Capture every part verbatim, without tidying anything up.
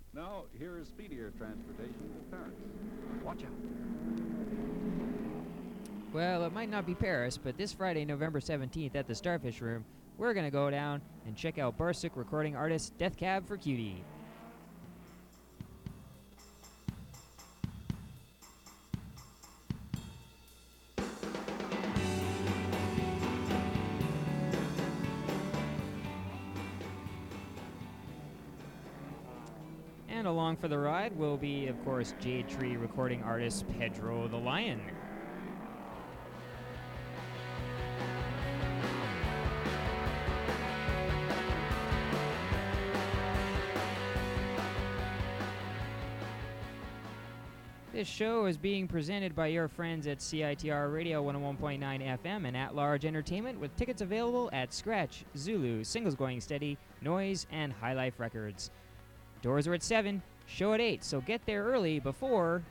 Now, here is speedier transportation to Paris. Watch out. Well, it might not be Paris, but this Friday, November seventeenth at the Starfish Room, we're going to go down and check out Barsuk recording artist Death Cab for Cutie. And along for the ride will be, of course, Jade Tree recording artist Pedro the Lion. This show is being presented by your friends at C I T R Radio one oh one point nine F M and At Large Entertainment, with tickets available at Scratch, Zulu, Singles Going Steady, Noise, and High Life Records. Doors are at seven, show at eight, so get there early before...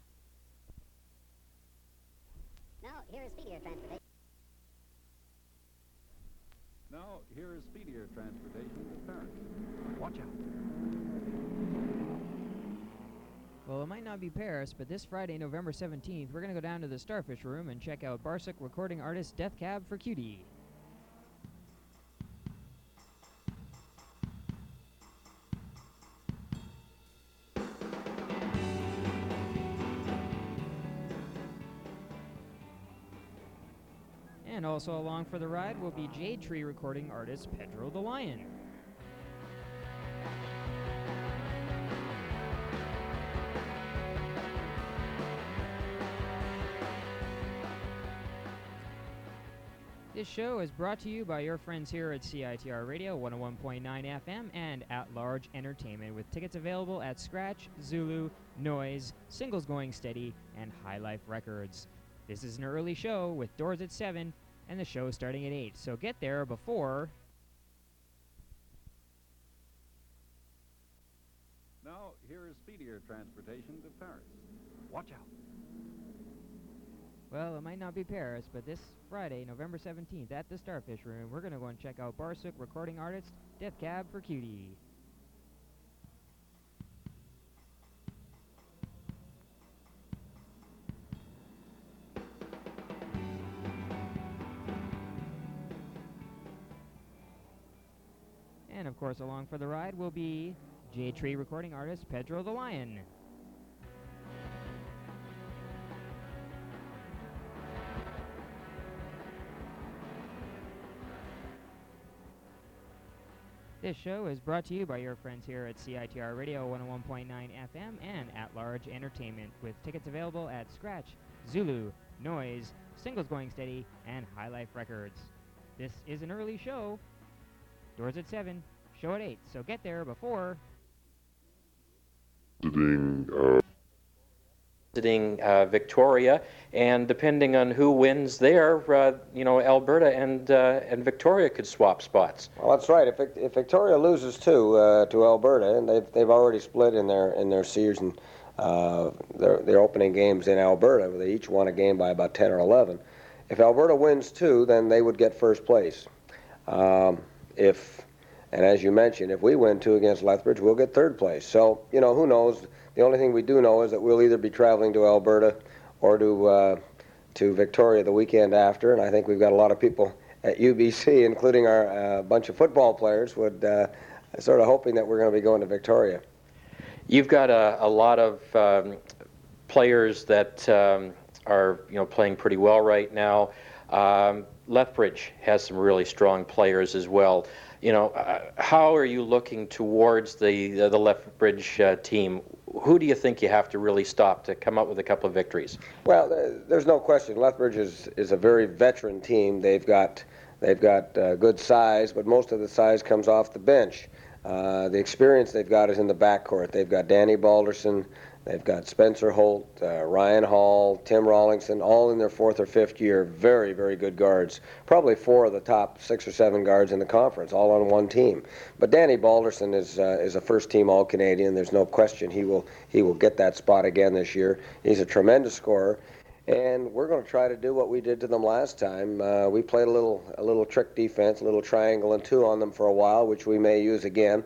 Now, here is speedier transportation. Now, here is speedier transportation to Paris. Watch out. Well, it might not be Paris, but this Friday, November seventeenth, we're going to go down to the Starfish Room and check out Barsuk recording artist Death Cab for Cutie. And also along for the ride will be Jade Tree recording artist Pedro the Lion. This show is brought to you by your friends here at C I T R Radio one oh one point nine F M and At Large Entertainment, with tickets available at Scratch, Zulu, Noise, Singles Going Steady, and High Life Records. This is an early show with doors at seven and the show starting at eight, so get there before... Now, here is speedier transportation to Paris. Watch out. Well, it might not be Paris, but this Friday, November seventeenth, at the Starfish Room, we're going to go and check out Barsuk recording artist Death Cab for Cutie. And of course, along for the ride will be Jade Tree recording artist Pedro the Lion. This show is brought to you by your friends here at C I T R Radio one oh one point nine F M and At Large Entertainment, with tickets available at Scratch, Zulu, Noise, Singles Going Steady, and High Life Records. This is an early show. Doors at seven, show at eight, so get there before... Visiting, uh, visiting uh, Victoria, and depending on who wins there, uh, you know, Alberta and uh, and Victoria could swap spots. Well, that's right. If, if Victoria loses too uh, to Alberta, and they've they've already split in their in their season, uh, their their opening games in Alberta, where they each won a game by about ten or eleven. If Alberta wins too, then they would get first place. Um, if and as you mentioned, if we win two against Lethbridge, we'll get third place. So, you know, who knows? The only thing we do know is that we'll either be traveling to Alberta or to uh, to Victoria the weekend after, and I think we've got a lot of people at U B C, including our uh, bunch of football players, would uh, sort of hoping that we're going to be going to Victoria. You've got a, a lot of um, players that um, are, you know, playing pretty well right now. Um, Lethbridge has some really strong players as well. You know, uh, how are you looking towards the the, the Lethbridge uh, team? Who do you think you have to really stop to come up with a couple of victories? Well, there's no question. Lethbridge is, is a very veteran team. They've got they've got uh, good size, but most of the size comes off the bench. Uh, the experience they've got is in the backcourt. They've got Danny Balderson, they've got Spencer Holt, uh, Ryan Hall, Tim Rawlingson, all in their fourth or fifth year. Very, very good guards. Probably four of the top six or seven guards in the conference, all on one team. But Danny Balderson is uh, is a first-team All-Canadian. There's no question he will he will get that spot again this year. He's a tremendous scorer. And we're going to try to do what we did to them last time. Uh, we played a little a little trick defense, a little triangle and two on them for a while, which we may use again.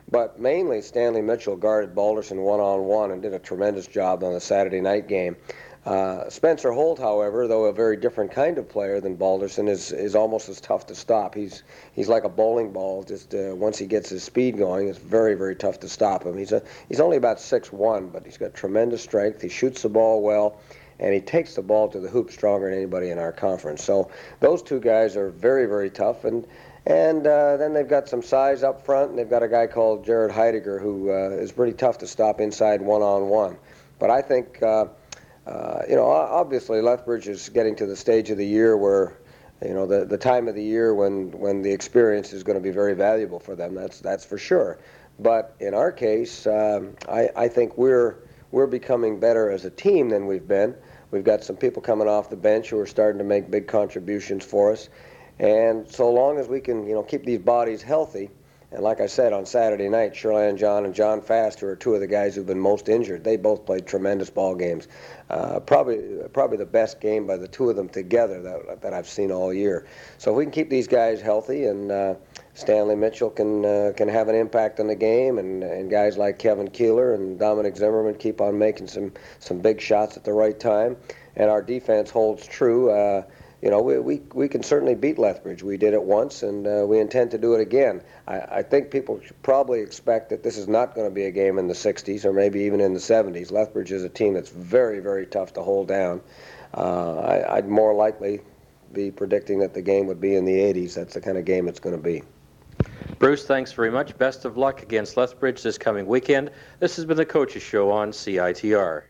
But mainly Stanley Mitchell guarded Balderson one-on-one and did a tremendous job on the Saturday night game. Uh, Spencer Holt, however, though a very different kind of player than Balderson, is is almost as tough to stop. He's he's like a bowling ball. Just uh, once he gets his speed going, it's very very tough to stop him. He's a he's only about six one, but he's got tremendous strength. He shoots the ball well, and he takes the ball to the hoop stronger than anybody in our conference. So those two guys are very very tough, and and uh, then they've got some size up front, and they've got a guy called Jared Heidegger who uh, is pretty tough to stop inside one on one. But I think. Uh, Uh, you know, obviously Lethbridge is getting to the stage of the year where, you know, the, the time of the year when, when the experience is going to be very valuable for them. That's that's for sure. But in our case, um, I, I think we're we're becoming better as a team than we've been. We've got some people coming off the bench who are starting to make big contributions for us. And so long as we can, you know, keep these bodies healthy. And like I said, on Saturday night, Sherlan John and John Fast, who are two of the guys who've been most injured, they both played tremendous ball games. Uh, probably probably the best game by the two of them together that, that I've seen all year. So if we can keep these guys healthy, and uh, Stanley Mitchell can uh, can have an impact on the game, and, and guys like Kevin Keeler and Dominic Zimmerman keep on making some, some big shots at the right time, and our defense holds true, uh, you know, we, we we can certainly beat Lethbridge. We did it once, and uh, we intend to do it again. I, I think people should probably expect that this is not going to be a game in the sixties or maybe even in the seventies. Lethbridge is a team that's very, very tough to hold down. Uh, I, I'd more likely be predicting that the game would be in the eighties. That's the kind of game it's going to be. Bruce, thanks very much. Best of luck against Lethbridge this coming weekend. This has been the Coaches Show on C I T R.